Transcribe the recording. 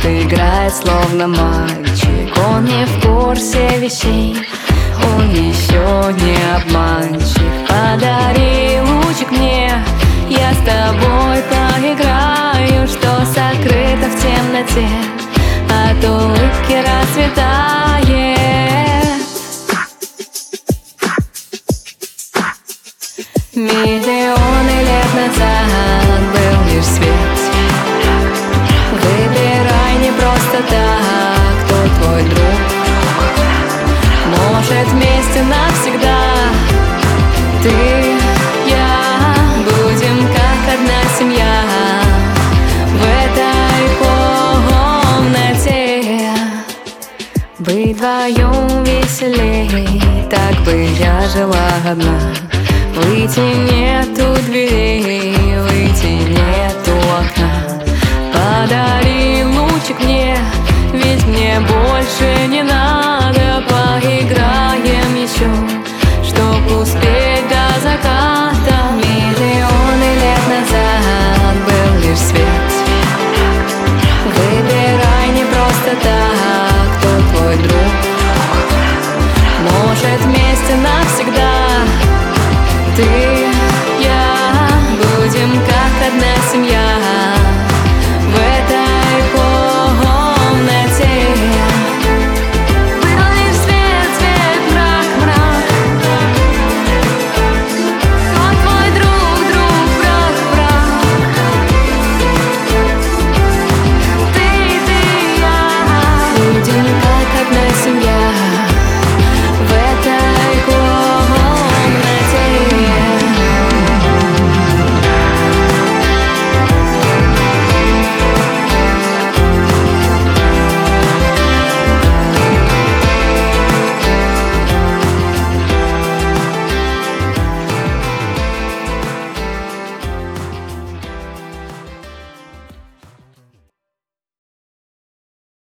играет словно мальчик. Он не в курсе вещей, он еще не обманщик. Подари лучик мне, я с тобой поиграю, что сокрыто в темноте от улыбки расцветает. Миллионы лет назад был лишь свет. Выбирай не просто так, кто твой друг. Может, вместе навсегда ты, я будем как одна семья в этой комнате. Быть вдвоем веселей, так бы я жила одна. Выйти нету дверей, выйти нету окна. Подари лучик мне, ведь мне больше не надо. Поиграем еще, чтоб успеть до заката. Миллионы лет назад был лишь свет. Выбирай не просто так,